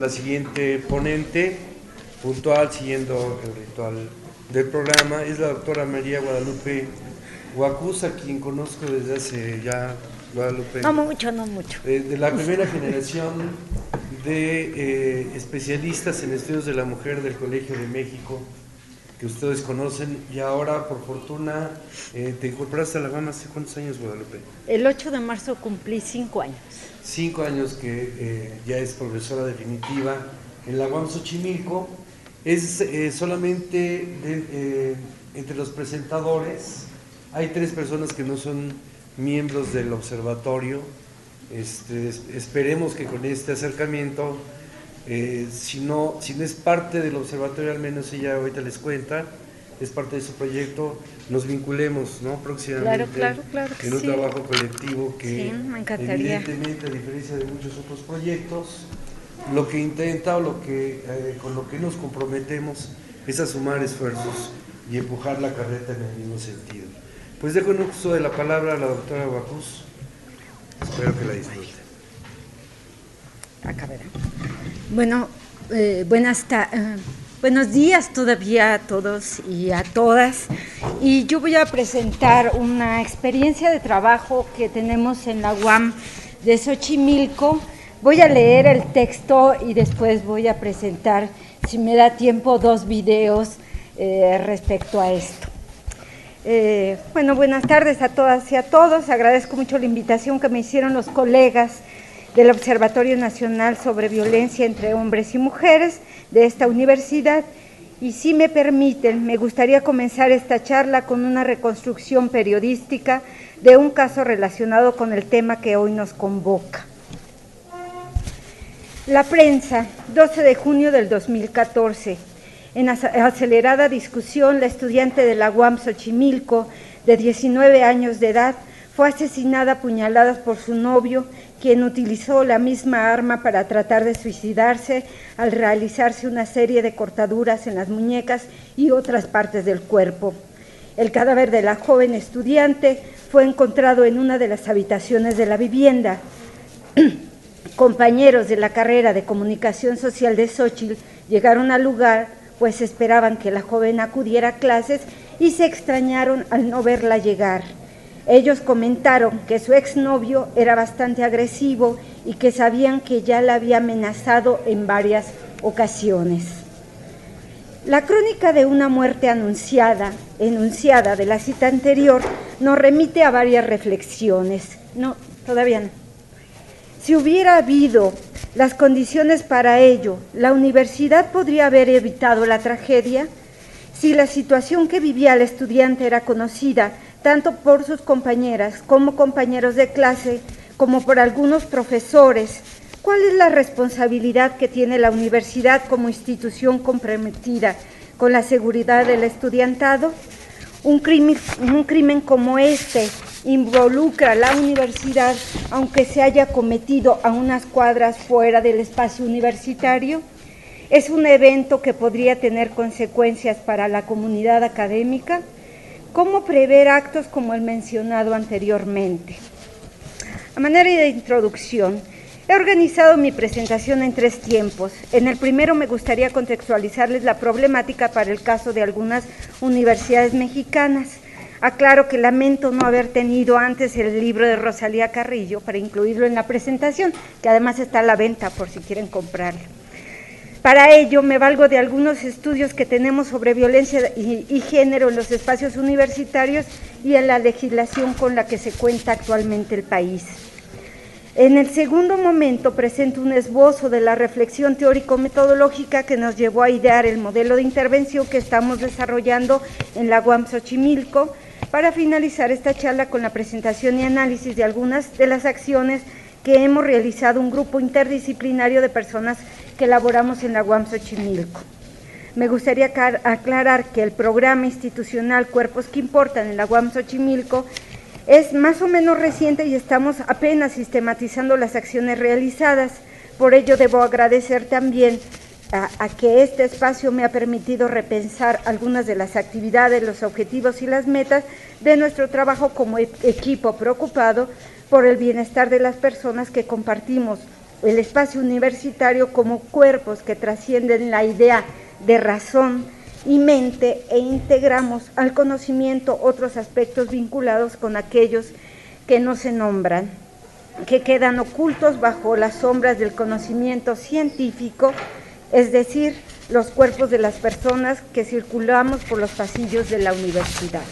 La siguiente ponente, puntual, siguiendo el ritual del programa, es la doctora María Guadalupe Huacuz, a quien conozco desde hace ya, Guadalupe, no mucho, de la primera generación de especialistas en estudios de la mujer del Colegio de México, que ustedes conocen, y ahora, por fortuna, te incorporaste a la UAM. ¿Hace cuántos años, Guadalupe? El 8 de marzo cumplí 5 años. 5 años que ya es profesora definitiva en la UAM Xochimilco. Es solamente entre los presentadores, hay 3 personas que no son miembros del observatorio. Esperemos que con este acercamiento, si no es parte del observatorio, al menos ella ahorita les cuenta, es parte de su proyecto, nos vinculemos, ¿no?, próximamente, claro que en un sí. Trabajo colectivo que, sí, me encantaría. Evidentemente, a diferencia de muchos otros proyectos, lo que intenta o con lo que nos comprometemos es a sumar esfuerzos y empujar la carreta en el mismo sentido. Pues dejo en uso de la palabra a la doctora Huacuz. Espero que la disfruten. Acá verán. Bueno, buenos días todavía a todos y a todas. Y yo voy a presentar una experiencia de trabajo que tenemos en la UAM de Xochimilco. Voy a leer el texto y después voy a presentar, si me da tiempo, 2 videos respecto a esto. Bueno, buenas tardes a todas y a todos. Agradezco mucho la invitación que me hicieron los colegas del Observatorio Nacional sobre Violencia entre Hombres y Mujeres de esta universidad. Y si me permiten, me gustaría comenzar esta charla con una reconstrucción periodística de un caso relacionado con el tema que hoy nos convoca. La prensa, 12 de junio del 2014. En acelerada discusión, la estudiante de la UAM Xochimilco, de 19 años de edad, fue asesinada a puñaladas por su novio, quien utilizó la misma arma para tratar de suicidarse al realizarse una serie de cortaduras en las muñecas y otras partes del cuerpo. El cadáver de la joven estudiante fue encontrado en una de las habitaciones de la vivienda. Compañeros de la carrera de Comunicación Social de Xochitl llegaron al lugar, pues esperaban que la joven acudiera a clases y se extrañaron al no verla llegar. Ellos comentaron que su exnovio era bastante agresivo y que sabían que ya la había amenazado en varias ocasiones. La crónica de una muerte enunciada de la cita anterior nos remite a varias reflexiones. No, todavía no. Si hubiera habido las condiciones para ello, ¿la universidad podría haber evitado la tragedia? Si la situación que vivía la estudiante era conocida tanto por sus compañeras como compañeros de clase, como por algunos profesores, ¿cuál es la responsabilidad que tiene la universidad como institución comprometida con la seguridad del estudiantado? Un crimen como este involucra a la universidad, aunque se haya cometido a unas cuadras fuera del espacio universitario. Es un evento que podría tener consecuencias para la comunidad académica. ¿Cómo prever actos como el mencionado anteriormente? A manera de introducción, he organizado mi presentación en 3 tiempos. En el primero me gustaría contextualizarles la problemática para el caso de algunas universidades mexicanas. Aclaro que lamento no haber tenido antes el libro de Rosalía Carrillo para incluirlo en la presentación, que además está a la venta por si quieren comprarlo. Para ello me valgo de algunos estudios que tenemos sobre violencia y género en los espacios universitarios y en la legislación con la que se cuenta actualmente el país. En el segundo momento presento un esbozo de la reflexión teórico-metodológica que nos llevó a idear el modelo de intervención que estamos desarrollando en la UAM Xochimilco, para finalizar esta charla con la presentación y análisis de algunas de las acciones que hemos realizado un grupo interdisciplinario de personas que elaboramos en la UAM Xochimilco. Me gustaría aclarar que el programa institucional Cuerpos que Importan en la UAM Xochimilco es más o menos reciente y estamos apenas sistematizando las acciones realizadas. Por ello debo agradecer también a que este espacio me ha permitido repensar algunas de las actividades, los objetivos y las metas de nuestro trabajo como equipo preocupado por el bienestar de las personas que compartimos el espacio universitario como cuerpos que trascienden la idea de razón y mente e integramos al conocimiento otros aspectos vinculados con aquellos que no se nombran, que quedan ocultos bajo las sombras del conocimiento científico, es decir, los cuerpos de las personas que circulamos por los pasillos de la universidad.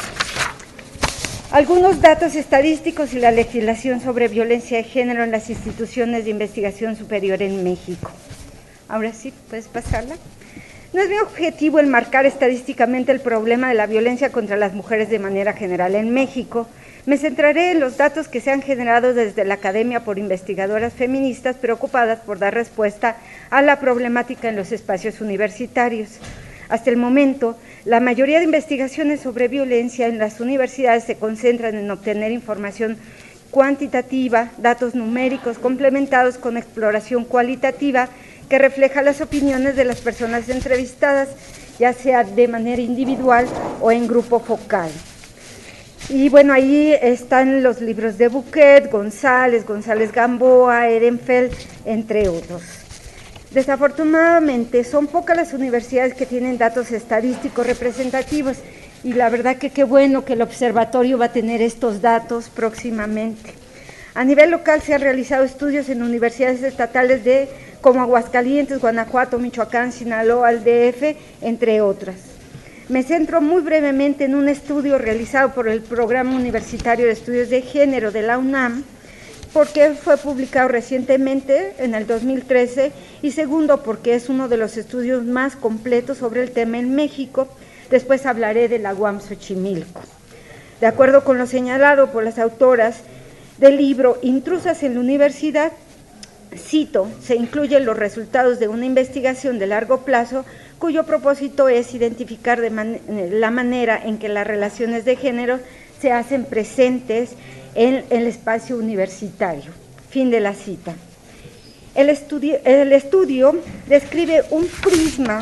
Algunos datos estadísticos y la legislación sobre violencia de género en las instituciones de investigación superior en México. Ahora sí, ¿puedes pasarla? No es mi objetivo el marcar estadísticamente el problema de la violencia contra las mujeres de manera general en México. Me centraré en los datos que se han generado desde la academia por investigadoras feministas preocupadas por dar respuesta a la problemática en los espacios universitarios. Hasta el momento, la mayoría de investigaciones sobre violencia en las universidades se concentran en obtener información cuantitativa, datos numéricos complementados con exploración cualitativa que refleja las opiniones de las personas entrevistadas, ya sea de manera individual o en grupo focal. Y bueno, ahí están los libros de Buquet, González Gamboa, Ehrenfeld, entre otros. Desafortunadamente, son pocas las universidades que tienen datos estadísticos representativos y la verdad que qué bueno que el observatorio va a tener estos datos próximamente. A nivel local se han realizado estudios en universidades estatales como Aguascalientes, Guanajuato, Michoacán, Sinaloa, el DF, entre otras. Me centro muy brevemente en un estudio realizado por el Programa Universitario de Estudios de Género de la UNAM, porque fue publicado recientemente, en el 2013, y segundo, porque es uno de los estudios más completos sobre el tema en México. Después hablaré de la UAM Xochimilco. De acuerdo con lo señalado por las autoras del libro Intrusas en la Universidad, cito, se incluyen los resultados de una investigación de largo plazo cuyo propósito es identificar la manera en que las relaciones de género se hacen presentes en el espacio universitario. Fin de la cita. El estudio describe un prisma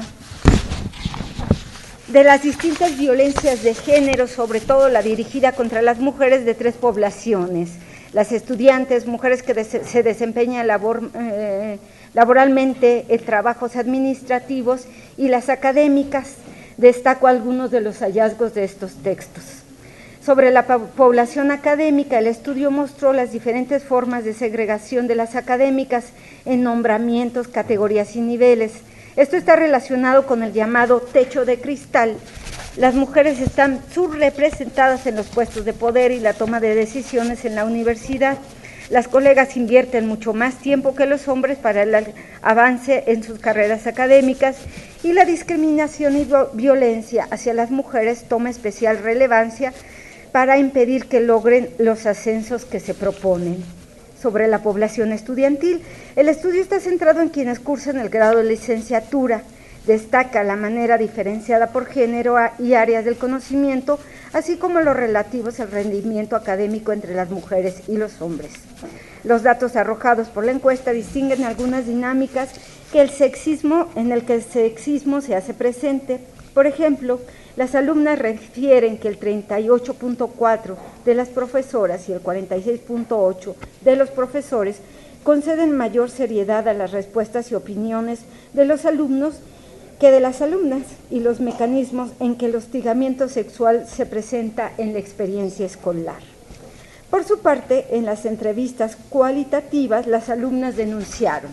de las distintas violencias de género, sobre todo la dirigida contra las mujeres de tres poblaciones: las estudiantes, mujeres que se desempeñan laboralmente en trabajos administrativos, y las académicas. Destaco algunos de los hallazgos de estos textos. Sobre la población académica, el estudio mostró las diferentes formas de segregación de las académicas en nombramientos, categorías y niveles. Esto está relacionado con el llamado techo de cristal. Las mujeres están subrepresentadas en los puestos de poder y la toma de decisiones en la universidad. Las colegas invierten mucho más tiempo que los hombres para el avance en sus carreras académicas, y la discriminación y violencia hacia las mujeres toma especial relevancia para impedir que logren los ascensos que se proponen. Sobre la población estudiantil, el estudio está centrado en quienes cursan el grado de licenciatura. Destaca la manera diferenciada por género y áreas del conocimiento, así como los relativos al rendimiento académico entre las mujeres y los hombres. Los datos arrojados por la encuesta distinguen algunas dinámicas en el que el sexismo se hace presente. Por ejemplo, las alumnas refieren que el 38.4% de las profesoras y el 46.8% de los profesores conceden mayor seriedad a las respuestas y opiniones de los alumnos que de las alumnas, y los mecanismos en que el hostigamiento sexual se presenta en la experiencia escolar. Por su parte, en las entrevistas cualitativas, las alumnas denunciaron.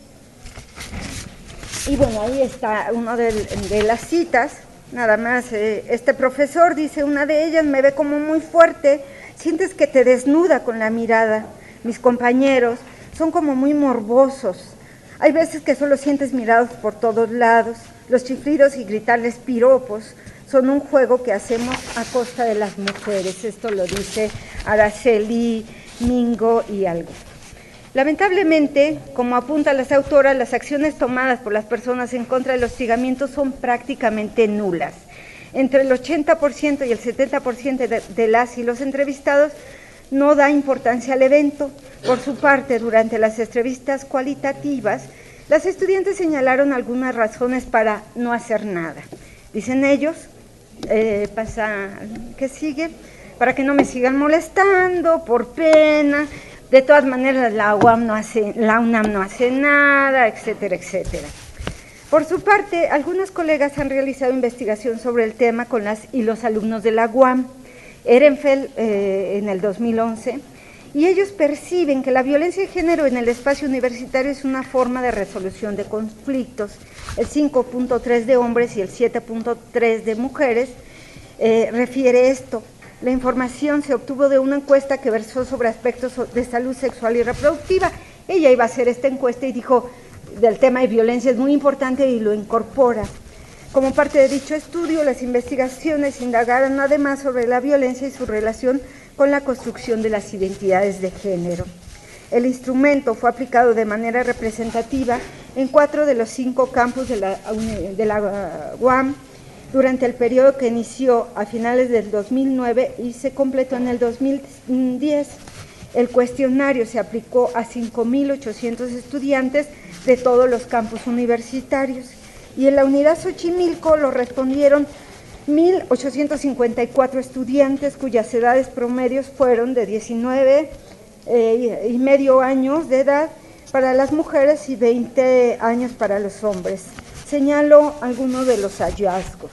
Y bueno, ahí está una de las citas. Nada más, este profesor dice, una de ellas: me ve como muy fuerte, sientes que te desnuda con la mirada. Mis compañeros son como muy morbosos. Hay veces que solo sientes mirados por todos lados. Los chiflidos y gritarles piropos son un juego que hacemos a costa de las mujeres. Esto lo dice Araceli, Mingo y algo. Lamentablemente, como apuntan las autoras, las acciones tomadas por las personas en contra del hostigamiento son prácticamente nulas. Entre el 80% y el 70% de las y los entrevistados no da importancia al evento. Por su parte, durante las entrevistas cualitativas, las estudiantes señalaron algunas razones para no hacer nada. Dicen ellos, ¿qué sigue? Para que no me sigan molestando, por pena, De todas maneras, la UNAM no hace nada, etcétera, etcétera. Por su parte, algunos colegas han realizado investigación sobre el tema con las y los alumnos de la UAM, Ehrenfeld en el 2011, y ellos perciben que la violencia de género en el espacio universitario es una forma de resolución de conflictos. El 5.3 de hombres y el 7.3 de mujeres refiere esto. La información se obtuvo de una encuesta que versó sobre aspectos de salud sexual y reproductiva. Ella iba a hacer esta encuesta y dijo, del tema de violencia es muy importante y lo incorpora. Como parte de dicho estudio, las investigaciones indagaron además sobre la violencia y su relación con la construcción de las identidades de género. El instrumento fue aplicado de manera representativa en 4 de los 5 campus de la UAM durante el periodo que inició a finales del 2009 y se completó en el 2010. El cuestionario se aplicó a 5.800 estudiantes de todos los campus universitarios y en la unidad Xochimilco lo respondieron 1.854 estudiantes cuyas edades promedios fueron de 19 y medio años de edad para las mujeres y 20 años para los hombres. Señalo algunos de los hallazgos.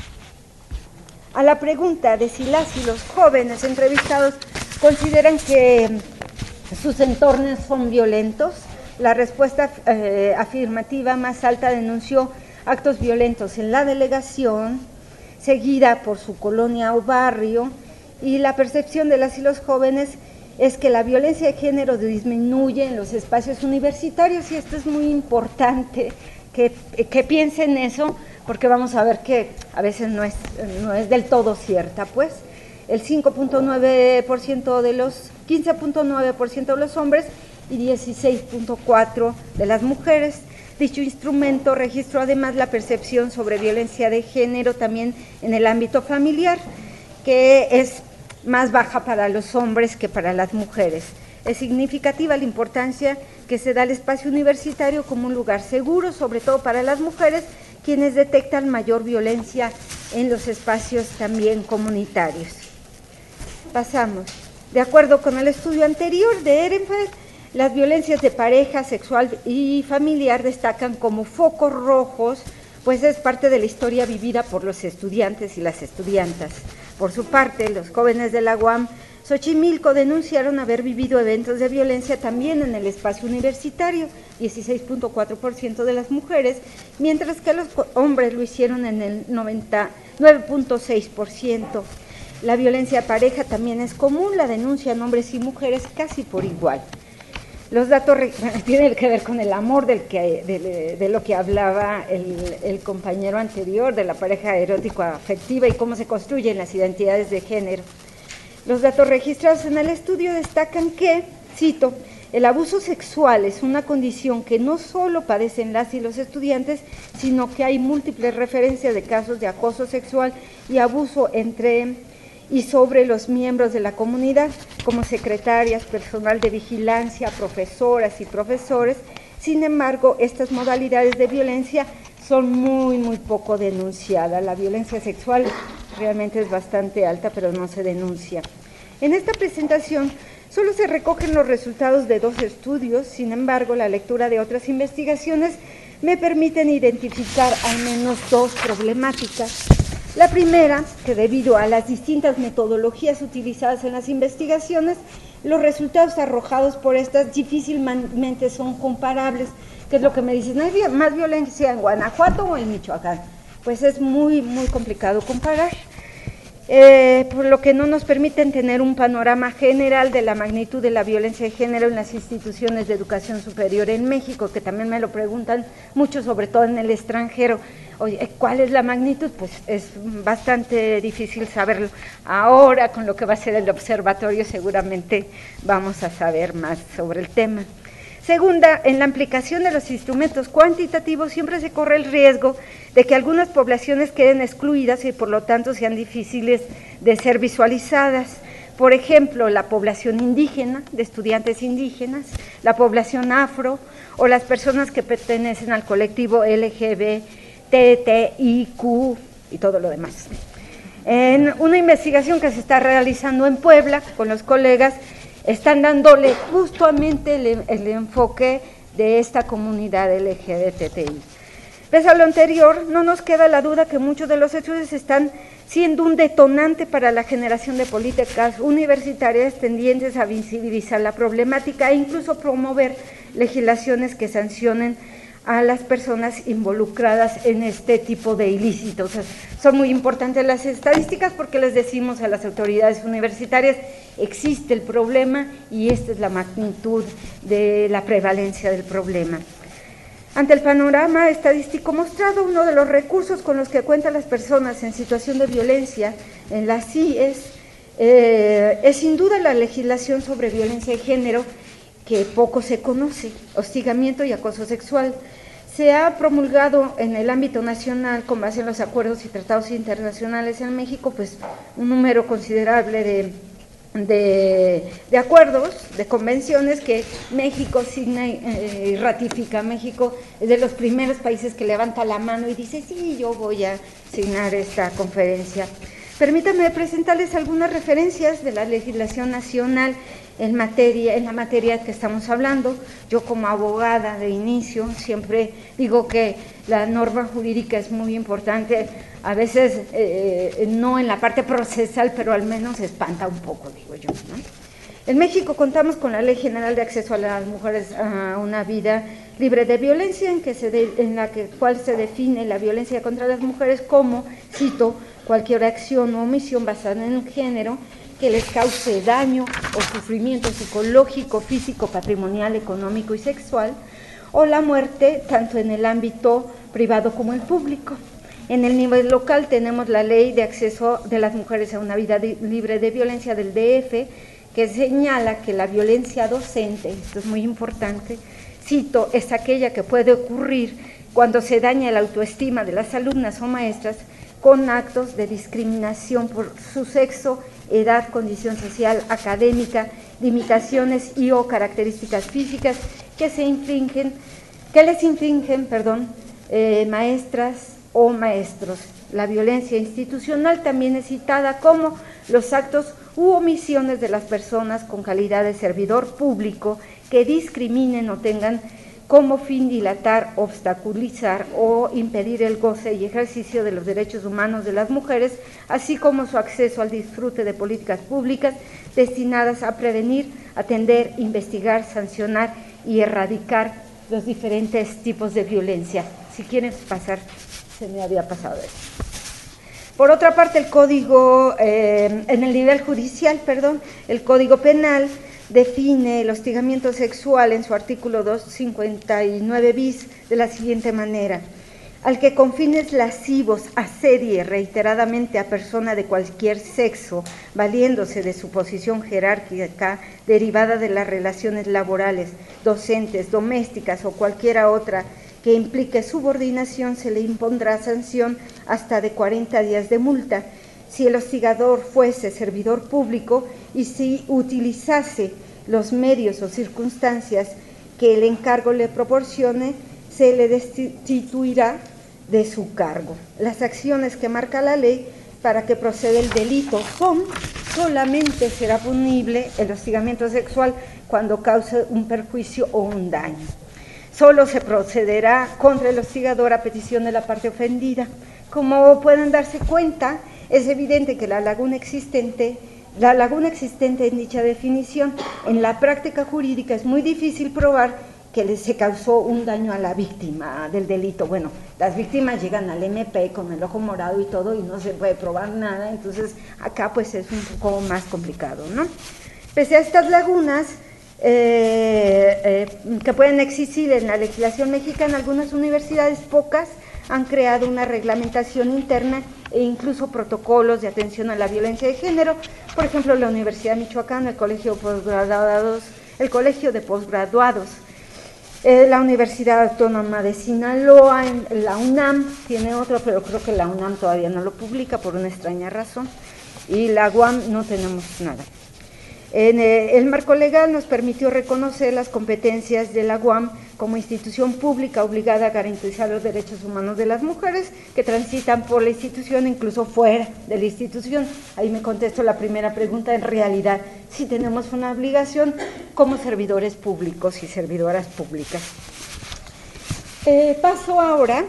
A la pregunta de si las y los jóvenes entrevistados consideran que sus entornos son violentos, la respuesta afirmativa más alta denunció actos violentos en la delegación, seguida por su colonia o barrio, y la percepción de las y los jóvenes es que la violencia de género disminuye en los espacios universitarios, y esto es muy importante que piensen eso, porque vamos a ver que a veces no es del todo cierta, pues. El 5.9% de los 15.9% de los hombres y 16.4% de las mujeres. Dicho instrumento registró además la percepción sobre violencia de género también en el ámbito familiar, que es más baja para los hombres que para las mujeres. Es significativa la importancia que se da al espacio universitario como un lugar seguro, sobre todo para las mujeres, quienes detectan mayor violencia en los espacios también comunitarios. Pasamos. De acuerdo con el estudio anterior de Ehrenfeld, las violencias de pareja, sexual y familiar destacan como focos rojos, pues es parte de la historia vivida por los estudiantes y las estudiantas. Por su parte, los jóvenes de la UAM Xochimilco denunciaron haber vivido eventos de violencia también en el espacio universitario, 16.4% de las mujeres, mientras que los hombres lo hicieron en el 9.6%. La violencia de pareja también es común, la denuncian hombres y mujeres casi por igual. Los datos tienen que ver con el amor de lo que hablaba el compañero anterior, de la pareja erótico-afectiva y cómo se construyen las identidades de género. Los datos registrados en el estudio destacan que, cito, el abuso sexual es una condición que no solo padecen las y los estudiantes, sino que hay múltiples referencias de casos de acoso sexual y abuso entre y sobre los miembros de la comunidad, como secretarias, personal de vigilancia, profesoras y profesores. Sin embargo, estas modalidades de violencia son muy poco denunciadas. La violencia sexual realmente es bastante alta, pero no se denuncia. En esta presentación solo se recogen los resultados de 2 estudios, sin embargo, la lectura de otras investigaciones me permiten identificar al menos 2 problemáticas. La primera, que debido a las distintas metodologías utilizadas en las investigaciones, los resultados arrojados por estas difícilmente son comparables, que es lo que me dicen, ¿hay más violencia en Guanajuato o en Michoacán? Pues es muy complicado comparar. Por lo que no nos permiten tener un panorama general de la magnitud de la violencia de género en las instituciones de educación superior en México, que también me lo preguntan mucho, sobre todo en el extranjero. Oye, ¿cuál es la magnitud? Pues es bastante difícil saberlo. Ahora, con lo que va a ser el observatorio, seguramente vamos a saber más sobre el tema. Segunda, en la aplicación de los instrumentos cuantitativos siempre se corre el riesgo de que algunas poblaciones queden excluidas y por lo tanto sean difíciles de ser visualizadas. Por ejemplo, la población indígena, de estudiantes indígenas, la población afro o las personas que pertenecen al colectivo LGBTIQ y todo lo demás. En una investigación que se está realizando en Puebla con los colegas, están dándole justamente el enfoque de esta comunidad LGBTI. Pese a lo anterior, no nos queda la duda que muchos de los estudios están siendo un detonante para la generación de políticas universitarias tendientes a visibilizar la problemática e incluso promover legislaciones que sancionen a las personas involucradas en este tipo de ilícitos. Son muy importantes las estadísticas porque les decimos a las autoridades universitarias, existe el problema y esta es la magnitud de la prevalencia del problema. Ante el panorama estadístico mostrado, uno de los recursos con los que cuentan las personas en situación de violencia en las CIES es sin duda la legislación sobre violencia de género, que poco se conoce, hostigamiento y acoso sexual. Se ha promulgado en el ámbito nacional, con base en los acuerdos y tratados internacionales en México, pues un número considerable de acuerdos, de convenciones que México signa y ratifica. México es de los primeros países que levanta la mano y dice, sí, yo voy a signar esta conferencia. Permítanme presentarles algunas referencias de la legislación nacional en la materia que estamos hablando. Yo como abogada de inicio siempre digo que la norma jurídica es muy importante, a veces no en la parte procesal, pero al menos espanta un poco, digo yo, ¿no? En México contamos con la Ley General de Acceso a las Mujeres a una Vida Libre de Violencia, en la cual se define la violencia contra las mujeres como, cito, cualquier acción o omisión basada en el género que les cause daño o sufrimiento psicológico, físico, patrimonial, económico y sexual, o la muerte, tanto en el ámbito privado como el público. En el nivel local tenemos la Ley de Acceso de las Mujeres a una Vida Libre de Violencia del DF, que señala que la violencia docente, esto es muy importante, cito, es aquella que puede ocurrir cuando se daña la autoestima de las alumnas o maestras con actos de discriminación por su sexo, edad, condición social, académica, limitaciones y o características físicas que les infringen, maestras o maestros. La violencia institucional también es citada como los actos u omisiones de las personas con calidad de servidor público que discriminen o tengan como fin dilatar, obstaculizar o impedir el goce y ejercicio de los derechos humanos de las mujeres, así como su acceso al disfrute de políticas públicas destinadas a prevenir, atender, investigar, sancionar y erradicar los diferentes tipos de violencia. Si quieren pasar, se me había pasado eso. Por otra parte, el Código, en el nivel judicial, el Código Penal define el hostigamiento sexual en su artículo 259 bis de la siguiente manera: al que con fines lascivos asedie reiteradamente a persona de cualquier sexo, valiéndose de su posición jerárquica derivada de las relaciones laborales, docentes, domésticas o cualquiera otra que implique subordinación, se le impondrá sanción hasta de 40 días de multa. Si el hostigador fuese servidor público y si utilizase los medios o circunstancias que el encargo le proporcione, se le destituirá de su cargo. Las acciones que marca la ley para que proceda el delito solamente será punible el hostigamiento sexual cuando cause un perjuicio o un daño. Solo se procederá contra el hostigador a petición de la parte ofendida. Como pueden darse cuenta, es evidente que la laguna existente en dicha definición, en la práctica jurídica es muy difícil probar que se causó un daño a la víctima del delito. Bueno, las víctimas llegan al MP con el ojo morado y todo y no se puede probar nada, entonces acá pues es un poco más complicado, ¿no? Pese a estas lagunas que pueden existir en la legislación mexicana, algunas universidades, pocas, han creado una reglamentación interna e incluso protocolos de atención a la violencia de género. Por ejemplo, la Universidad de Michoacán, el Colegio de Posgraduados, la Universidad Autónoma de Sinaloa, la UNAM tiene otro, pero creo que la UNAM todavía no lo publica por una extraña razón, y la UAM no tenemos nada. El marco legal nos permitió reconocer las competencias de la UAM como institución pública obligada a garantizar los derechos humanos de las mujeres que transitan por la institución, incluso fuera de la institución. Ahí me contesto la primera pregunta, en realidad sí tenemos una obligación como servidores públicos y servidoras públicas. Paso ahora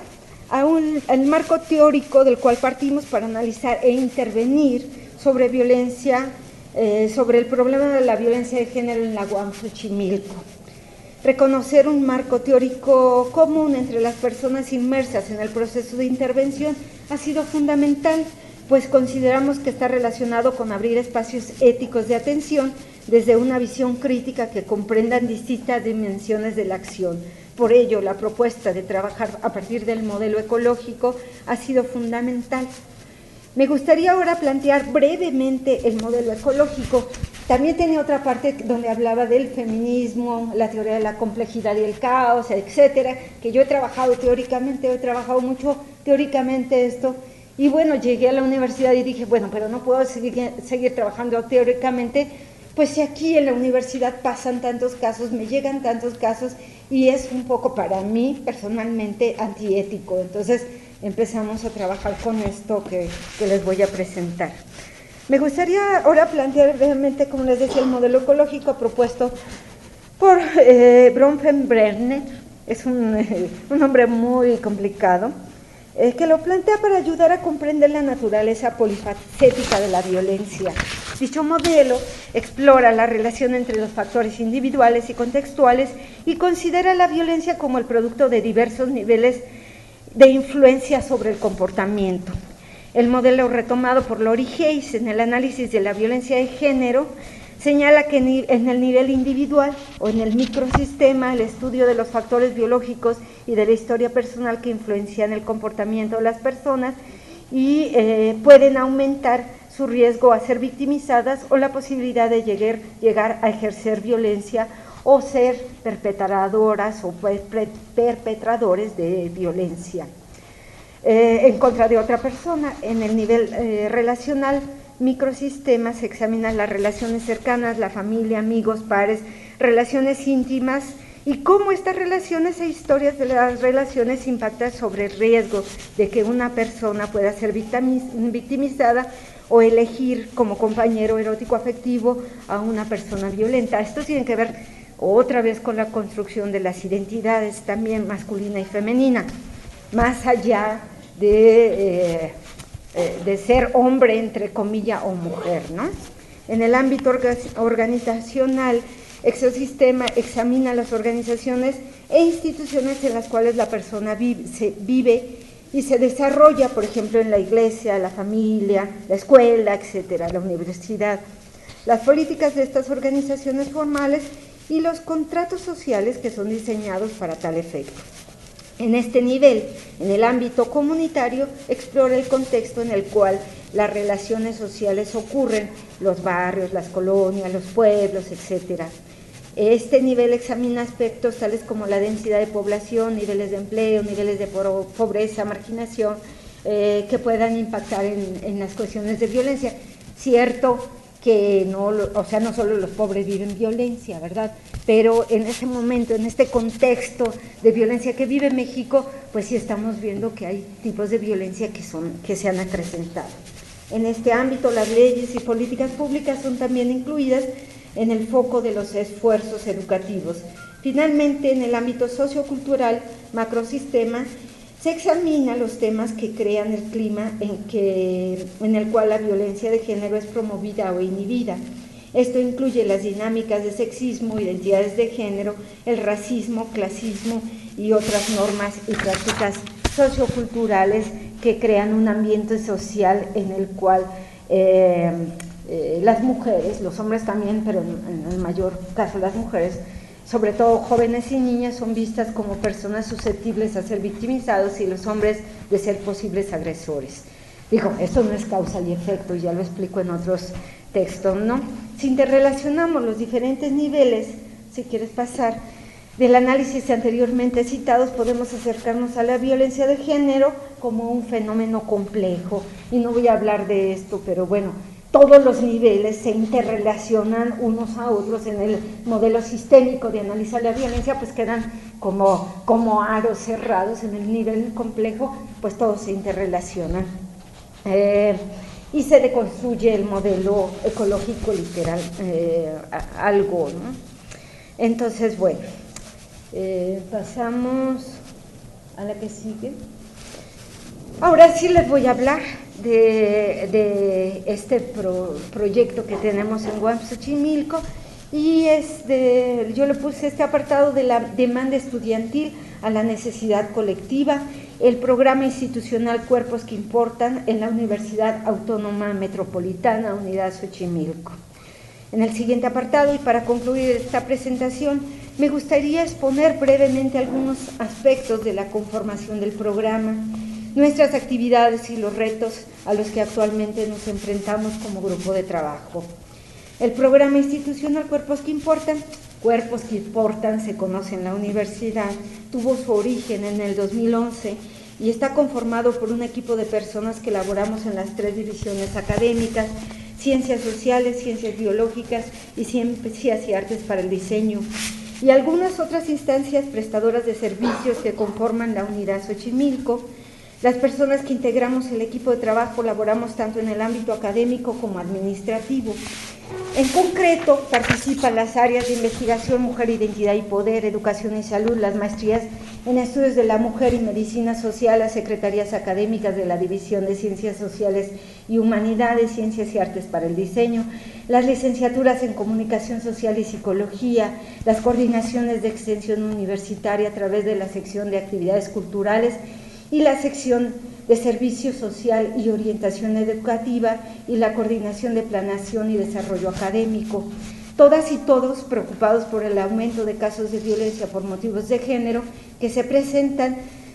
al marco teórico del cual partimos para analizar e intervenir sobre violencia, sobre el problema de la violencia de género en la UAM Xochimilco. Reconocer un marco teórico común entre las personas inmersas en el proceso de intervención ha sido fundamental, pues consideramos que está relacionado con abrir espacios éticos de atención desde una visión crítica que comprendan distintas dimensiones de la acción. Por ello, la propuesta de trabajar a partir del modelo ecológico ha sido fundamental. Me gustaría ahora plantear brevemente el modelo ecológico. También tenía otra parte donde hablaba del feminismo, la teoría de la complejidad y el caos, etcétera, que yo he trabajado mucho teóricamente esto, y bueno, llegué a la universidad y dije, bueno, pero no puedo seguir trabajando teóricamente, pues si aquí en la universidad pasan tantos casos, me llegan tantos casos, y es un poco para mí personalmente antiético. Entonces empezamos a trabajar con esto que les voy a presentar. Me gustaría ahora plantear brevemente, como les decía, el modelo ecológico propuesto por Bronfenbrenner. Es un nombre muy complicado, que lo plantea para ayudar a comprender la naturaleza polifacética de la violencia. Dicho modelo explora la relación entre los factores individuales y contextuales y considera la violencia como el producto de diversos niveles de influencia sobre el comportamiento. El modelo retomado por Lori Hayes en el análisis de la violencia de género señala que en el nivel individual o en el microsistema, el estudio de los factores biológicos y de la historia personal que influencian el comportamiento de las personas y pueden aumentar su riesgo a ser victimizadas o la posibilidad de llegar a ejercer violencia o ser perpetradoras o perpetradores de violencia en contra de otra persona. En el nivel relacional microsistema se examinan las relaciones cercanas, la familia, amigos, pares, relaciones íntimas y cómo estas relaciones e historias de las relaciones impactan sobre el riesgo de que una persona pueda ser victimizada o elegir como compañero erótico afectivo a una persona violenta. Esto tiene que ver otra vez con la construcción de las identidades también masculina y femenina, más allá de ser hombre, entre comillas, o mujer, ¿no? En el ámbito organizacional, Exosistema examina las organizaciones e instituciones en las cuales la persona vive y se desarrolla, por ejemplo, en la iglesia, la familia, la escuela, etcétera, la universidad. Las políticas de estas organizaciones formales y los contratos sociales que son diseñados para tal efecto. En este nivel, en el ámbito comunitario, explora el contexto en el cual las relaciones sociales ocurren, los barrios, las colonias, los pueblos, etcétera. Este nivel examina aspectos tales como la densidad de población, niveles de empleo, niveles de pobreza, marginación, que puedan impactar en las cuestiones de violencia. Cierto que no solo los pobres viven violencia, ¿verdad? Pero en ese momento, en este contexto de violencia que vive México, pues sí estamos viendo que hay tipos de violencia que se han acrecentado. En este ámbito, las leyes y políticas públicas son también incluidas en el foco de los esfuerzos educativos. Finalmente, en el ámbito sociocultural, macrosistema, se examina los temas que crean el clima en el cual la violencia de género es promovida o inhibida. Esto incluye las dinámicas de sexismo, identidades de género, el racismo, clasismo y otras normas y prácticas socioculturales que crean un ambiente social en el cual las mujeres, los hombres también, pero en el mayor caso las mujeres, sobre todo jóvenes y niñas, son vistas como personas susceptibles a ser victimizados y los hombres de ser posibles agresores. Digo, esto no es causa y efecto, ya lo explico en otros textos, ¿no? Si interrelacionamos los diferentes niveles, si quieres pasar, del análisis anteriormente citados, podemos acercarnos a la violencia de género como un fenómeno complejo, y no voy a hablar de esto, pero bueno, todos los niveles se interrelacionan unos a otros en el modelo sistémico de analizar la violencia, pues quedan como aros cerrados. En el nivel complejo, pues todos se interrelacionan. Y se deconstruye el modelo ecológico literal, algo, ¿no? Entonces, bueno, pasamos a la que sigue. Ahora sí les voy a hablar de este proyecto que tenemos en UAM Xochimilco, y yo le puse este apartado de la demanda estudiantil a la necesidad colectiva, el programa institucional Cuerpos que Importan en la Universidad Autónoma Metropolitana, Unidad Xochimilco. En el siguiente apartado, y para concluir esta presentación, me gustaría exponer brevemente algunos aspectos de la conformación del programa, nuestras actividades y los retos a los que actualmente nos enfrentamos como grupo de trabajo. El programa institucional Cuerpos que Importan se conoce en la universidad, tuvo su origen en el 2011 y está conformado por un equipo de personas que elaboramos en las 3 divisiones académicas: Ciencias Sociales, Ciencias Biológicas y Ciencias y Artes para el Diseño, y algunas otras instancias prestadoras de servicios que conforman la Unidad Xochimilco. Las personas que integramos el equipo de trabajo laboramos tanto en el ámbito académico como administrativo. En concreto, participan las áreas de investigación, mujer, identidad y poder, educación y salud, las maestrías en estudios de la mujer y medicina social, las secretarías académicas de la División de Ciencias Sociales y Humanidades, Ciencias y Artes para el Diseño, las licenciaturas en Comunicación Social y Psicología, las coordinaciones de extensión universitaria a través de la sección de actividades culturales y la sección de Servicio Social y Orientación Educativa y la coordinación de Planeación y Desarrollo Académico. Todas y todos preocupados por el aumento de casos de violencia por motivos de género que se presentan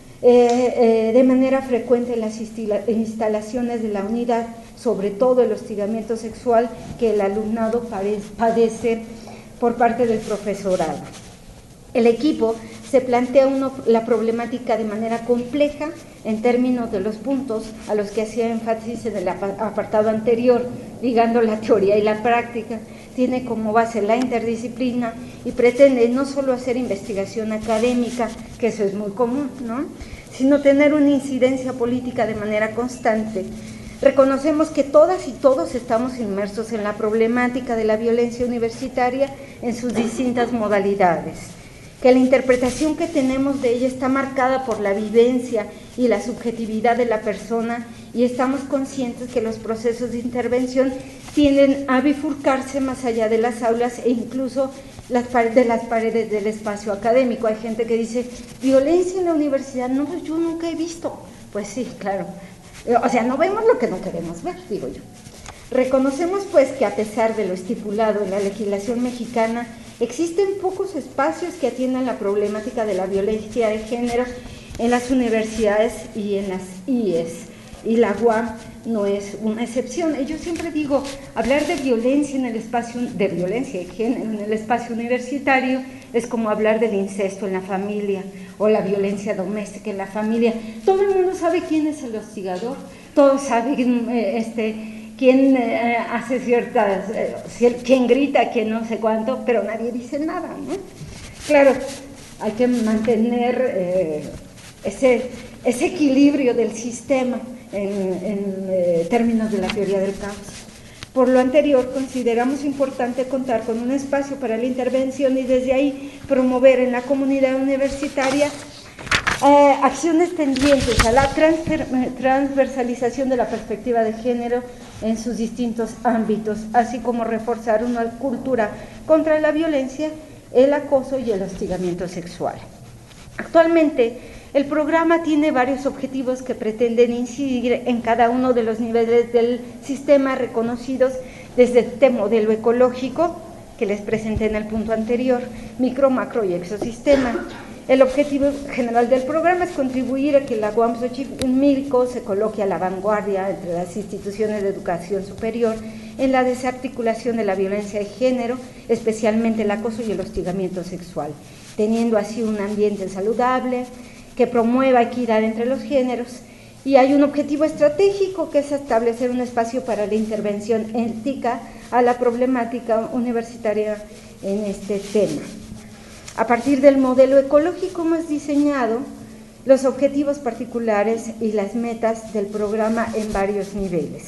de manera frecuente en las instalaciones de la unidad, sobre todo el hostigamiento sexual que el alumnado padece por parte del profesorado. El equipo se plantea la problemática de manera compleja en términos de los puntos a los que hacía énfasis en el apartado anterior, ligando la teoría y la práctica. Tiene como base la interdisciplina y pretende no solo hacer investigación académica, que eso es muy común, ¿no?, sino tener una incidencia política de manera constante. Reconocemos que todas y todos estamos inmersos en la problemática de la violencia universitaria en sus distintas modalidades, que la interpretación que tenemos de ella está marcada por la vivencia y la subjetividad de la persona, y estamos conscientes que los procesos de intervención tienden a bifurcarse más allá de las aulas e incluso de las paredes del espacio académico. Hay gente que dice, violencia en la universidad, no, yo nunca he visto. Pues sí, claro, o sea, no vemos lo que no queremos ver, digo yo. Reconocemos pues que a pesar de lo estipulado en la legislación mexicana, existen pocos espacios que atiendan la problemática de la violencia de género en las universidades y en las IES, y la UAM no es una excepción. Yo siempre digo, hablar de violencia en el espacio, de violencia de género en el espacio universitario es como hablar del incesto en la familia o la violencia doméstica en la familia. Todo el mundo sabe quién es el hostigador, todos saben quién hace ciertas, quién grita, quién no sé cuánto, pero nadie dice nada, ¿no? Claro, hay que mantener ese equilibrio del sistema en términos de la teoría del caos. Por lo anterior, consideramos importante contar con un espacio para la intervención y desde ahí promover en la comunidad universitaria acciones tendientes a la transversalización de la perspectiva de género en sus distintos ámbitos, así como reforzar una cultura contra la violencia, el acoso y el hostigamiento sexual. Actualmente, el programa tiene varios objetivos que pretenden incidir en cada uno de los niveles del sistema reconocidos desde este modelo ecológico que les presenté en el punto anterior, micro, macro y exosistema. El objetivo general del programa es contribuir a que la UAM Xochimilco se coloque a la vanguardia entre las instituciones de educación superior en la desarticulación de la violencia de género, especialmente el acoso y el hostigamiento sexual, teniendo así un ambiente saludable que promueva equidad entre los géneros Y hay un objetivo estratégico que es establecer un espacio para la intervención ética a la problemática universitaria en este tema. A partir del modelo ecológico hemos diseñado los objetivos particulares y las metas del programa en varios niveles.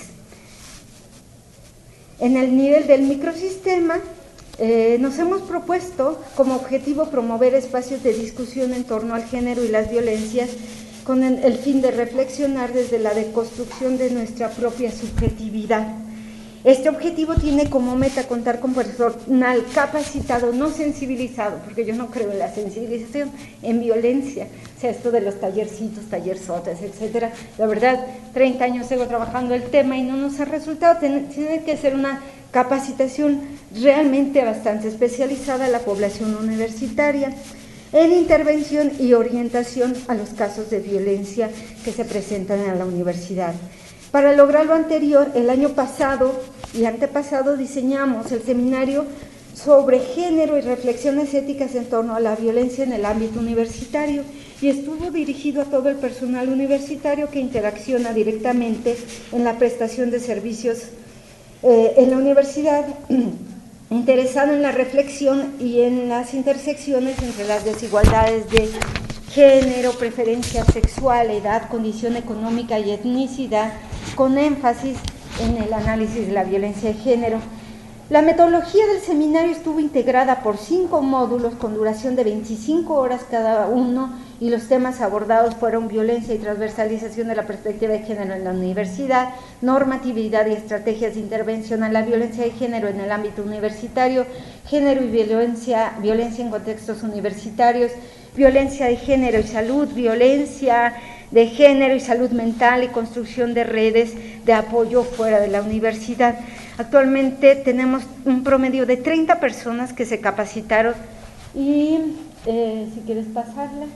En el nivel del microsistema, nos hemos propuesto como objetivo promover espacios de discusión en torno al género y las violencias con el fin de reflexionar desde la deconstrucción de nuestra propia subjetividad. Este objetivo tiene como meta contar con personal capacitado, no sensibilizado, porque yo no creo en la sensibilización, en violencia, o sea, esto de los tallercitos, tallerzotes, etcétera. La verdad, 30 años llevo trabajando el tema y no nos ha resultado. Tiene que ser una capacitación realmente bastante especializada a la población universitaria en intervención y orientación a los casos de violencia que se presentan en la universidad. Para lograr lo anterior, el año pasado y antepasado diseñamos el seminario sobre género y reflexiones éticas en torno a la violencia en el ámbito universitario y estuvo dirigido a todo el personal universitario que interacciona directamente en la prestación de servicios en la universidad, interesado en la reflexión y en las intersecciones entre las desigualdades de género, preferencia sexual, edad, condición económica y etnicidad, con énfasis en el análisis de la violencia de género. La metodología del seminario estuvo integrada por 5 módulos con duración de 25 horas cada uno y los temas abordados fueron violencia y transversalización de la perspectiva de género en la universidad, normatividad y estrategias de intervención a la violencia de género en el ámbito universitario, género y violencia en contextos universitarios, violencia de género y salud, violencia de género y salud mental y construcción de redes de apoyo fuera de la universidad. Actualmente tenemos un promedio de 30 personas que se capacitaron y, si quieres pasarla,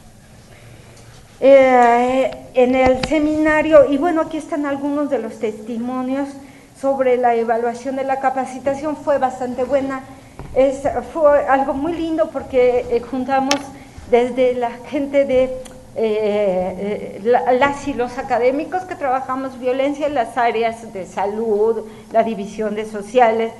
en el seminario, y bueno, aquí están algunos de los testimonios sobre la evaluación de la capacitación, fue bastante buena, fue algo muy lindo porque juntamos desde la gente de las y los académicos que trabajamos violencia en las áreas de salud, la división de sociales,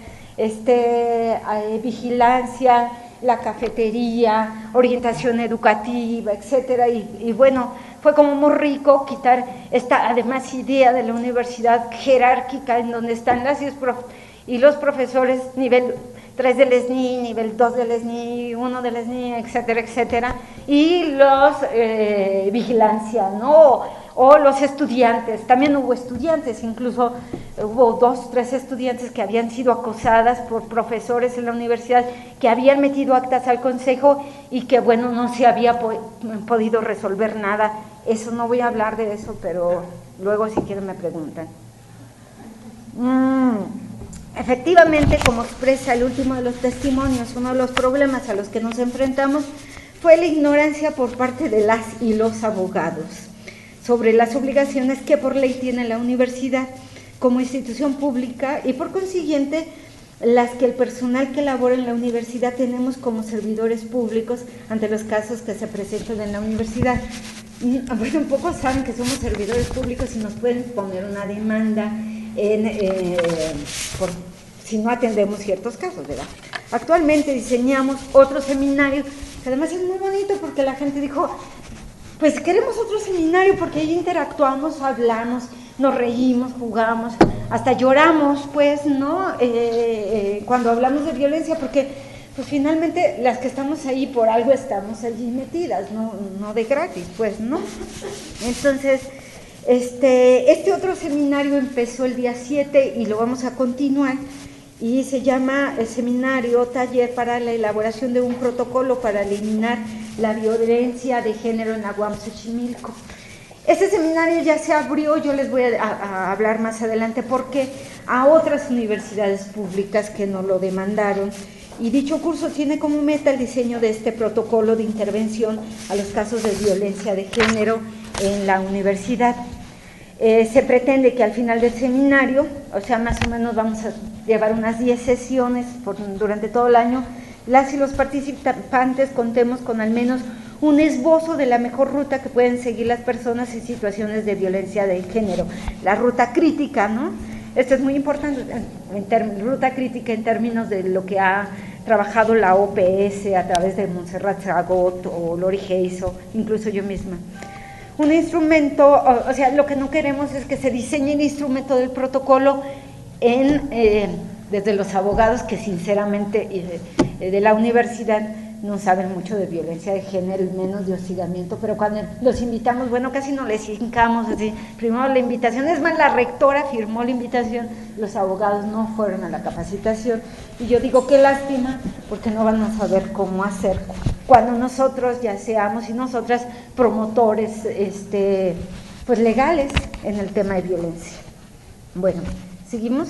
vigilancia, la cafetería, orientación educativa, etcétera, y bueno, fue como muy rico quitar esta además idea de la universidad jerárquica en donde están las y los profesores nivel 3 del SNI, nivel 2 del SNI, 1 del SNI, etcétera, etcétera, y los vigilancia, ¿no? O los estudiantes, también hubo estudiantes, incluso hubo 2, 3 estudiantes que habían sido acosadas por profesores en la universidad, que habían metido actas al consejo y que, bueno, no se había podido resolver nada. Eso no voy a hablar de eso, pero luego si quieren me preguntan. Efectivamente, como expresa el último de los testimonios, uno de los problemas a los que nos enfrentamos fue la ignorancia por parte de las y los abogados sobre las obligaciones que por ley tiene la universidad como institución pública y por consiguiente las que el personal que labora en la universidad tenemos como servidores públicos ante los casos que se presentan en la universidad. Bueno, pocos saben que somos servidores públicos y nos pueden poner una demanda si no atendemos ciertos casos, ¿verdad? Actualmente diseñamos otro seminario, que además es muy bonito porque la gente dijo, pues queremos otro seminario porque ahí interactuamos, hablamos, nos reímos, jugamos, hasta lloramos, pues, ¿no? Cuando hablamos de violencia, porque pues finalmente las que estamos ahí por algo estamos allí metidas, no de gratis, pues, ¿no? Entonces, este otro seminario empezó el día 7 y lo vamos a continuar y se llama el seminario Taller para la elaboración de un protocolo para eliminar la violencia de género en la UAM Xochimilco. Este seminario ya se abrió, yo les voy a hablar más adelante porque a otras universidades públicas que nos lo demandaron, y dicho curso tiene como meta el diseño de este protocolo de intervención a los casos de violencia de género en la universidad. Se pretende que al final del seminario, o sea, más o menos vamos a llevar unas 10 sesiones durante todo el año, las y los participantes contemos con al menos un esbozo de la mejor ruta que pueden seguir las personas en situaciones de violencia de género. La ruta crítica, ¿no? Esto es muy importante, ruta crítica en términos de lo que ha trabajado la OPS a través de Montserrat Zagot o Lori Hayes o incluso yo misma. Un instrumento, o sea, lo que no queremos es que se diseñe el instrumento del protocolo desde los abogados que sinceramente de la universidad no saben mucho de violencia de género y menos de hostigamiento, pero cuando los invitamos, bueno, casi no les hincamos así, primero la invitación, es más, la rectora firmó la invitación, los abogados no fueron a la capacitación, y yo digo, qué lástima, porque no van a saber cómo hacer cuando nosotros ya seamos y nosotras promotores pues legales en el tema de violencia. Bueno, seguimos.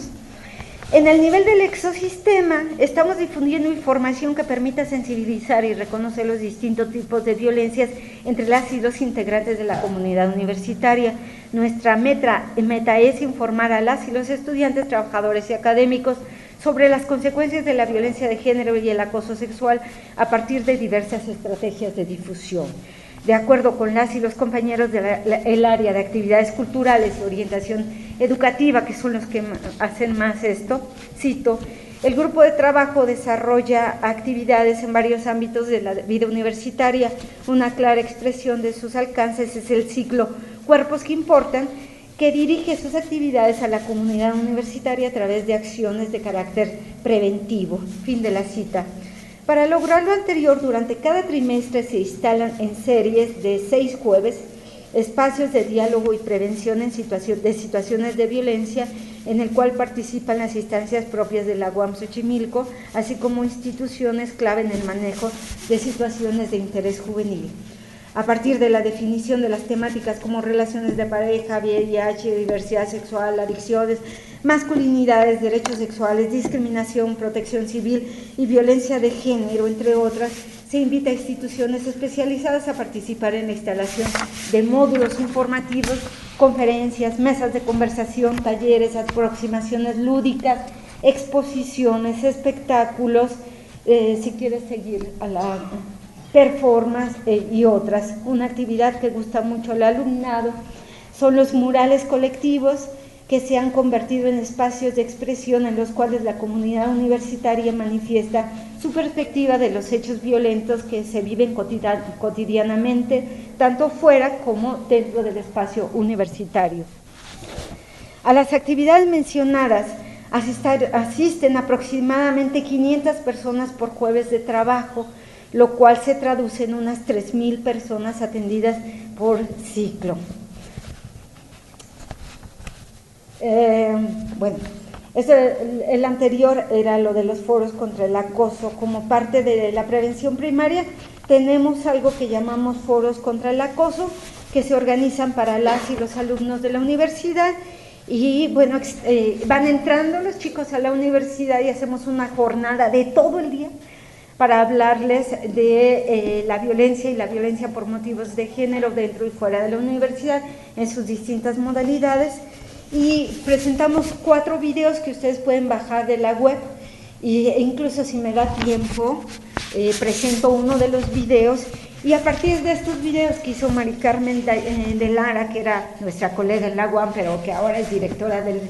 En el nivel del exosistema, estamos difundiendo información que permita sensibilizar y reconocer los distintos tipos de violencias entre las y los integrantes de la comunidad universitaria. Nuestra meta es informar a las y los estudiantes, trabajadores y académicos sobre las consecuencias de la violencia de género y el acoso sexual a partir de diversas estrategias de difusión. De acuerdo con las y los compañeros del área de actividades culturales y orientación educativa, que son los que hacen más esto, cito, el grupo de trabajo desarrolla actividades en varios ámbitos de la vida universitaria. Una clara expresión de sus alcances es el ciclo Cuerpos que Importan, que dirige sus actividades a la comunidad universitaria a través de acciones de carácter preventivo. Fin de la cita. Para lograr lo anterior, durante cada trimestre se instalan en series de 6 jueves espacios de diálogo y prevención de situaciones de violencia, en el cual participan las instancias propias de la UAM Xochimilco, así como instituciones clave en el manejo de situaciones de interés juvenil. A partir de la definición de las temáticas como relaciones de pareja, VIH, diversidad sexual, adicciones, masculinidades, derechos sexuales, discriminación, protección civil y violencia de género, entre otras, se invita a instituciones especializadas a participar en la instalación de módulos informativos, conferencias, mesas de conversación, talleres, aproximaciones lúdicas, exposiciones, espectáculos, si quieres seguir a la performance y otras. Una actividad que gusta mucho al alumnado son los murales colectivos, que se han convertido en espacios de expresión en los cuales la comunidad universitaria manifiesta su perspectiva de los hechos violentos que se viven cotidianamente, tanto fuera como dentro del espacio universitario. A las actividades mencionadas asisten aproximadamente 500 personas por jueves de trabajo, lo cual se traduce en unas 3,000 personas atendidas por ciclo. Bueno, el anterior era lo de los foros contra el acoso. Como parte de la prevención primaria, tenemos algo que llamamos foros contra el acoso, que se organizan para las y los alumnos de la universidad. Y bueno, van entrando los chicos a la universidad y hacemos una jornada de todo el día para hablarles de la violencia y la violencia por motivos de género dentro y fuera de la universidad en sus distintas modalidades. Y presentamos 4 videos que ustedes pueden bajar de la web, e incluso si me da tiempo presento uno de los videos, y a partir de estos videos que hizo Mari Carmen de Lara, que era nuestra colega en la UAM, pero que ahora es directora del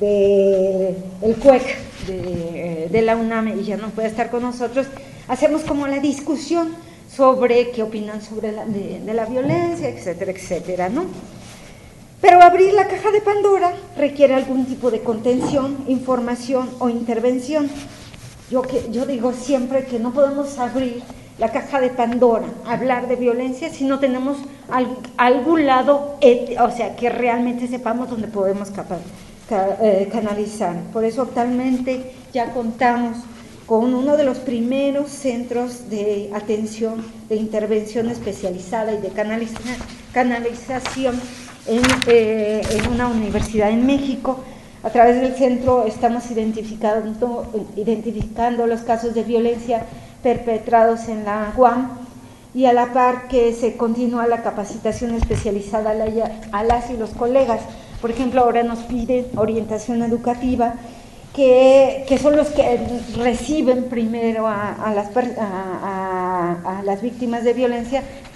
CUEC de la UNAM y ya no puede estar con nosotros, hacemos como la discusión sobre qué opinan sobre de la violencia, etcétera, etcétera, ¿no? Pero abrir la caja de Pandora requiere algún tipo de contención, información o intervención. Yo digo siempre que no podemos abrir la caja de Pandora, hablar de violencia, si no tenemos algún lado, o sea, que realmente sepamos dónde podemos canalizar. Por eso actualmente ya contamos con uno de los primeros centros de atención, de intervención especializada y de canalización en una universidad en México. A través del centro estamos identificando los casos de violencia perpetrados en la UAM, y a la par que se continúa la capacitación especializada a las y los colegas. Por ejemplo, ahora nos piden orientación educativa, que son los que reciben primero a las víctimas de violencia,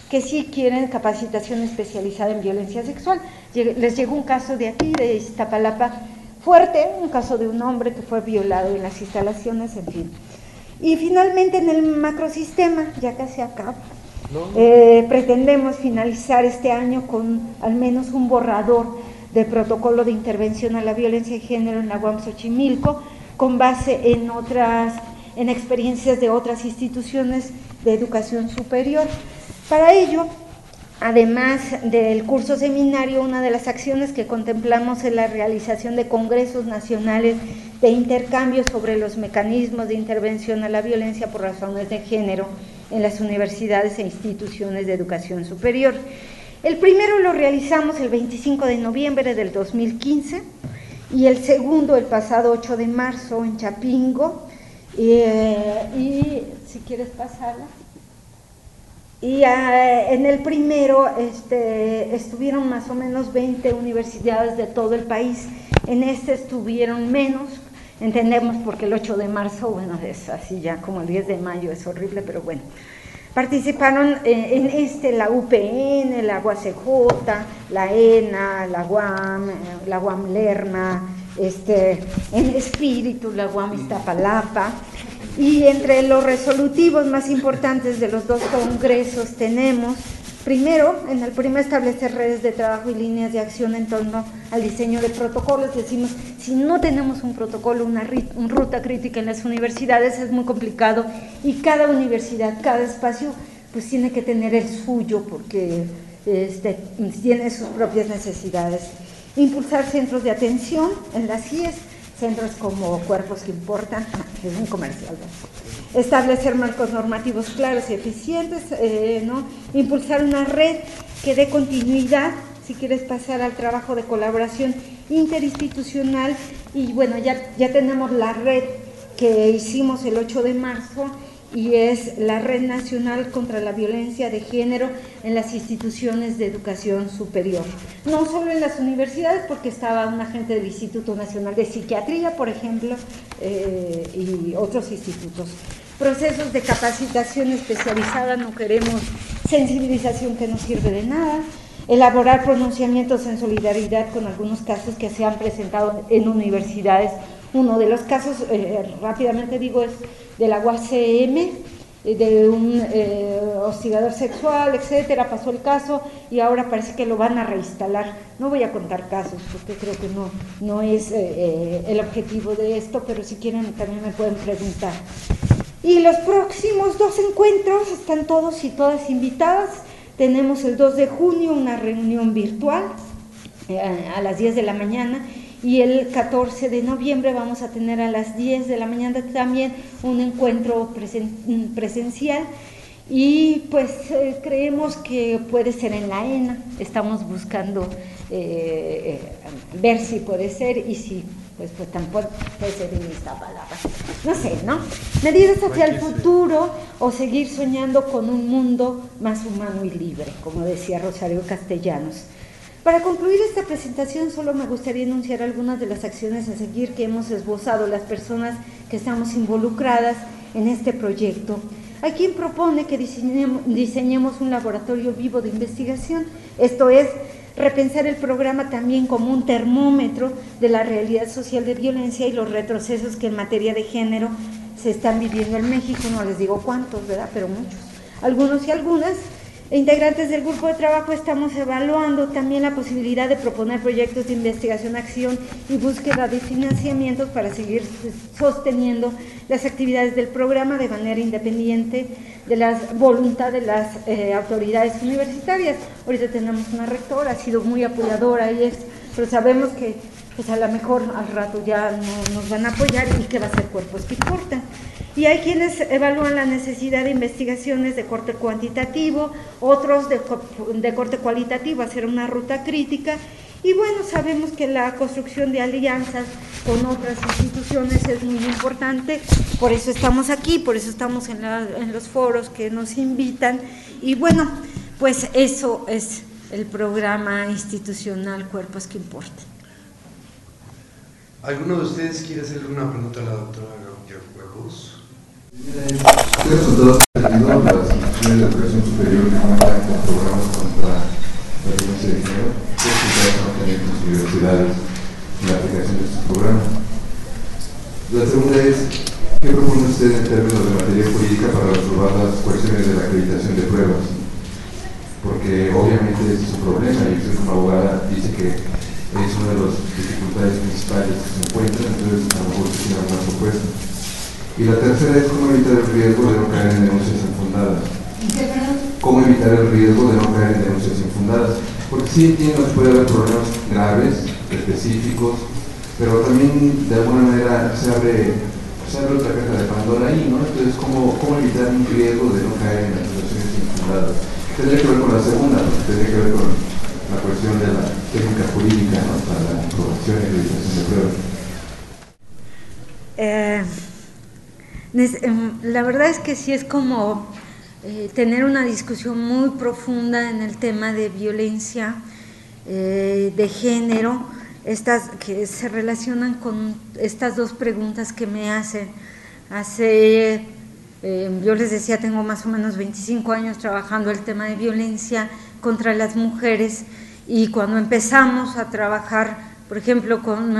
que sí quieren capacitación especializada en violencia sexual. Les llegó un caso de aquí, de Iztapalapa, fuerte, un caso de un hombre que fue violado en las instalaciones, en fin. Y finalmente en el macrosistema, ya casi acaba, pretendemos finalizar este año con al menos un borrador de protocolo de intervención a la violencia de género en la UAM Xochimilco, con base en experiencias de otras instituciones de educación superior. Para ello, además del curso seminario, una de las acciones que contemplamos es la realización de congresos nacionales de intercambio sobre los mecanismos de intervención a la violencia por razones de género en las universidades e instituciones de educación superior. El primero lo realizamos el 25 de noviembre del 2015 y el segundo el pasado 8 de marzo en Chapingo, y si quieres pasarla. Y en el primero estuvieron más o menos 20 universidades de todo el país, en este estuvieron menos, entendemos porque el 8 de marzo, bueno, es así ya como el 10 de mayo, es horrible, pero bueno. Participaron en la UPN, la UACJ, la ENA, la UAM Lerma, en espíritu la UAM Iztapalapa. Y entre los resolutivos más importantes de los dos congresos tenemos, primero, en el primer, establecer redes de trabajo y líneas de acción en torno al diseño de protocolos. Decimos, si no tenemos un protocolo, una ruta crítica en las universidades, es muy complicado, y cada universidad, cada espacio, pues tiene que tener el suyo, porque tiene sus propias necesidades. Impulsar centros de atención en las CIES, centros como Cuerpos que Importan, es un comercial, ¿no? Establecer marcos normativos claros y eficientes, ¿no? Impulsar una red que dé continuidad, si quieres pasar al trabajo de colaboración interinstitucional, y bueno, ya tenemos la red que hicimos el 8 de marzo, y es la Red Nacional contra la Violencia de Género en las instituciones de educación superior. No solo en las universidades, porque estaba una gente del Instituto Nacional de Psiquiatría, por ejemplo, y otros institutos. Procesos de capacitación especializada, no queremos sensibilización que no sirve de nada. Elaborar pronunciamientos en solidaridad con algunos casos que se han presentado en universidades. Uno de los casos, rápidamente digo, es de la UACM, de un hostigador sexual, etcétera. Pasó el caso y ahora parece que lo van a reinstalar. No voy a contar casos porque creo que no es el objetivo de esto, pero si quieren también me pueden preguntar. Y los próximos dos encuentros están todos y todas invitadas. Tenemos el 2 de junio una reunión virtual a las 10 de la mañana, y el 14 de noviembre vamos a tener a las 10 de la mañana también un encuentro presencial, y pues creemos que puede ser en la ENA. Estamos buscando ver si puede ser, y si pues tampoco puede ser en Iztapalapa, no sé, ¿no? Medidas hacia el futuro, o seguir soñando con un mundo más humano y libre, como decía Rosario Castellanos. Para concluir esta presentación, solo me gustaría enunciar algunas de las acciones a seguir que hemos esbozado las personas que estamos involucradas en este proyecto. Hay quien propone que diseñemos un laboratorio vivo de investigación, esto es, repensar el programa también como un termómetro de la realidad social de violencia y los retrocesos que en materia de género se están viviendo en México. No les digo cuántos, ¿verdad?, pero muchos. Algunos y algunas integrantes del grupo de trabajo estamos evaluando también la posibilidad de proponer proyectos de investigación, acción y búsqueda de financiamientos para seguir sosteniendo las actividades del programa de manera independiente de la voluntad de las autoridades universitarias. Ahorita tenemos una rectora, ha sido muy apoyadora, pero sabemos que pues a lo mejor al rato ya no nos van a apoyar, y que va a ser Cuerpos que Importan. Y hay quienes evalúan la necesidad de investigaciones de corte cuantitativo, otros de corte cualitativo, hacer una ruta crítica. Y bueno, sabemos que la construcción de alianzas con otras instituciones es muy importante, por eso estamos aquí, por eso estamos en los foros que nos invitan. Y bueno, pues eso es el programa institucional Cuerpos que Importan. ¿Alguno de ustedes quiere hacerle una pregunta a la doctora Huevos? Ustedes con todos las instituciones de educación superior que cuentan con ¿qué resultados van a tener las universidades en la aplicación de estos programas? La segunda es, ¿qué propone usted en términos de materia jurídica para resolver las cuestiones de la acreditación de pruebas? Porque obviamente ese es un problema y usted como abogada dice que es una de las dificultades principales que se encuentran, entonces a lo mejor se tiene una propuesta. Y la tercera es cómo evitar el riesgo de no caer en denuncias infundadas. ¿Cómo evitar el riesgo de no caer en denuncias infundadas? Porque sí entiendo que puede haber problemas graves, específicos, pero también de alguna manera se abre otra caja de Pandora ahí, ¿no? Entonces, ¿cómo evitar un riesgo de no caer en las situaciones infundadas? Tendría que ver con la segunda, porque tendría que ver con la cuestión de la técnica jurídica, ¿no? Para la aprobación y realización de pruebas. La verdad es que sí es como tener una discusión muy profunda en el tema de violencia de género, estas que se relacionan con estas dos preguntas que me hacen. Yo les decía, tengo más o menos 25 años trabajando el tema de violencia contra las mujeres, y cuando empezamos a trabajar, por ejemplo, con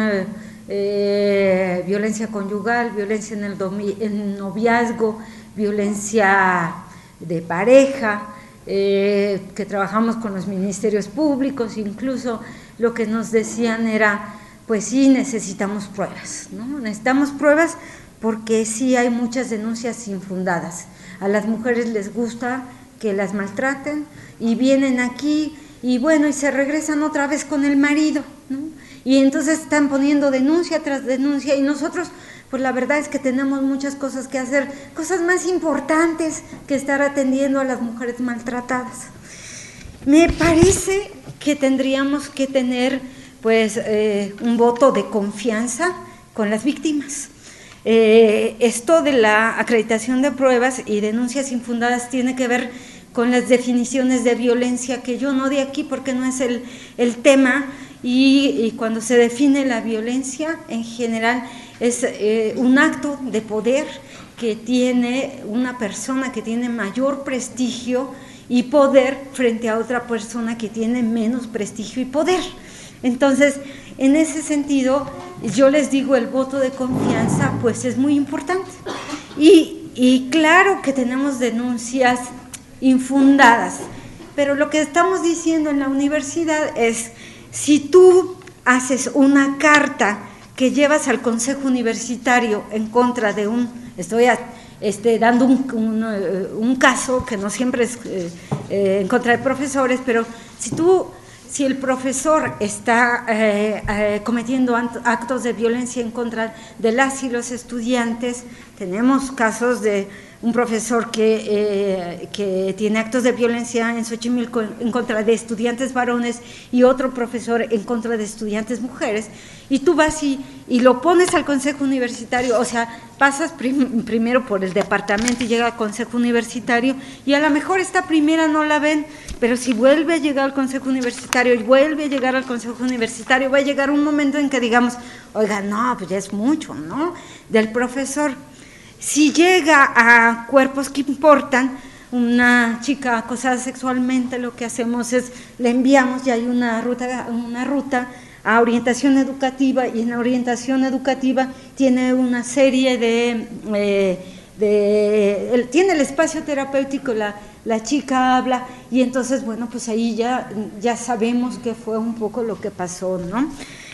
violencia conyugal, violencia en el noviazgo, violencia de pareja, que trabajamos con los ministerios públicos, incluso lo que nos decían era, pues sí, necesitamos pruebas, ¿no? Necesitamos pruebas porque sí hay muchas denuncias infundadas. A las mujeres les gusta que las maltraten y vienen aquí y bueno, y se regresan otra vez con el marido, ¿no? Y entonces están poniendo denuncia tras denuncia, y nosotros, pues la verdad es que tenemos muchas cosas que hacer, cosas más importantes que estar atendiendo a las mujeres maltratadas. Me parece que tendríamos que tener pues un voto de confianza con las víctimas. Esto de la acreditación de pruebas y denuncias infundadas tiene que ver con las definiciones de violencia, que yo no di aquí porque no es el tema, y cuando se define la violencia en general es un acto de poder que tiene una persona que tiene mayor prestigio y poder frente a otra persona que tiene menos prestigio y poder. Entonces, en ese sentido, yo les digo, el voto de confianza pues es muy importante. Y claro que tenemos denuncias infundadas, pero lo que estamos diciendo en la universidad es, si tú haces una carta que llevas al Consejo Universitario en contra de estoy dando un caso que no siempre es en contra de profesores, pero si el profesor está cometiendo actos de violencia en contra de las y los estudiantes, tenemos casos de un profesor que tiene actos de violencia en Xochimilco en contra de estudiantes varones y otro profesor en contra de estudiantes mujeres, y tú vas y lo pones al Consejo Universitario, o sea, pasas primero por el departamento y llega al Consejo Universitario, y a lo mejor esta primera no la ven, pero si vuelve a llegar al Consejo Universitario y vuelve a llegar al Consejo Universitario, va a llegar un momento en que digamos, oiga, no, pues ya es mucho, ¿no?, del profesor. Si llega a cuerpos que importan, una chica acosada sexualmente, lo que hacemos es, le enviamos, ya hay una ruta a orientación educativa, y en la orientación educativa tiene una serie tiene el espacio terapéutico, la chica habla, y entonces, bueno, pues ahí ya sabemos qué fue un poco lo que pasó, ¿no?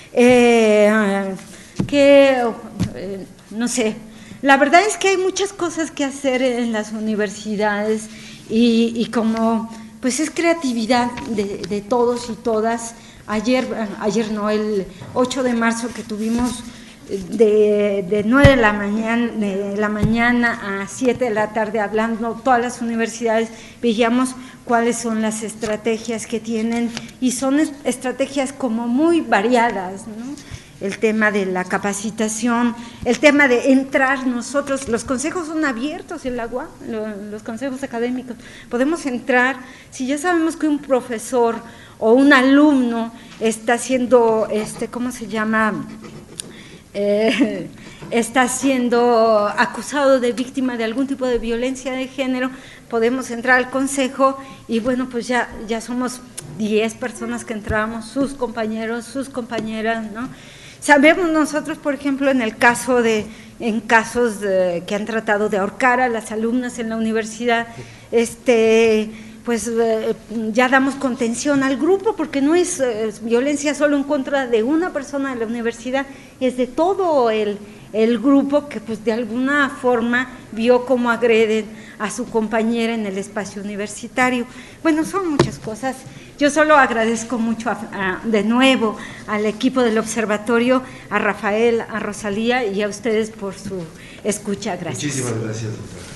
No sé. La verdad es que hay muchas cosas que hacer en las universidades y como pues es creatividad de todos y todas. Ayer no, el 8 de marzo que tuvimos de 9 de la mañana a 7 de la tarde hablando todas las universidades, veíamos cuáles son las estrategias que tienen, y son estrategias como muy variadas, ¿no? El tema de la capacitación, el tema de entrar nosotros, los consejos son abiertos en la UAM, los consejos académicos, podemos entrar, si ya sabemos que un profesor o un alumno está haciendo, ¿cómo se llama?, está siendo acusado de víctima de algún tipo de violencia de género, podemos entrar al consejo y bueno, pues ya somos 10 personas que entramos, sus compañeros, sus compañeras, ¿no? Sabemos nosotros, por ejemplo, en casos que han tratado de ahorcar a las alumnas en la universidad, pues ya damos contención al grupo, porque no es violencia solo en contra de una persona de la universidad, es de todo el grupo que pues de alguna forma vio cómo agreden a su compañera en el espacio universitario. Bueno, son muchas cosas. Yo solo agradezco mucho de nuevo al equipo del observatorio, a Rafael, a Rosalía y a ustedes por su escucha. Gracias. Muchísimas gracias, doctora.